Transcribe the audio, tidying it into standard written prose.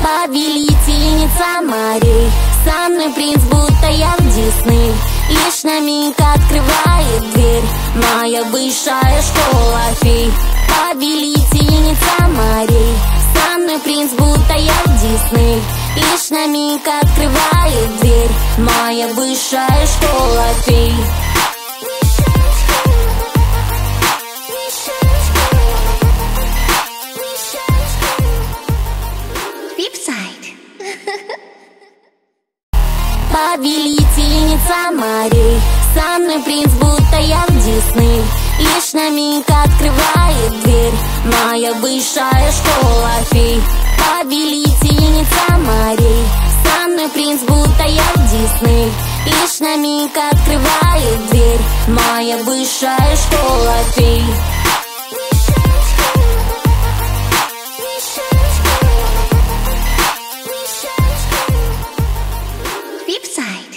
Повелительница морей, со мной принц, будто я в Дисней. Лишь на миг открывает дверь моя высшая школа фей. Повелительница морей, со мной принц, будто я в Дисней. Лишь на миг открывает дверь моя высшая школа фей. Повелительница морей, со мной принц, будто я в Дисней. Лишь на миг открывает дверь моя высшая школа фей. Повелительница морей, со мной принц, будто я в Дисней. Лишь на миг открывает дверь моя высшая школа фей. Flipside.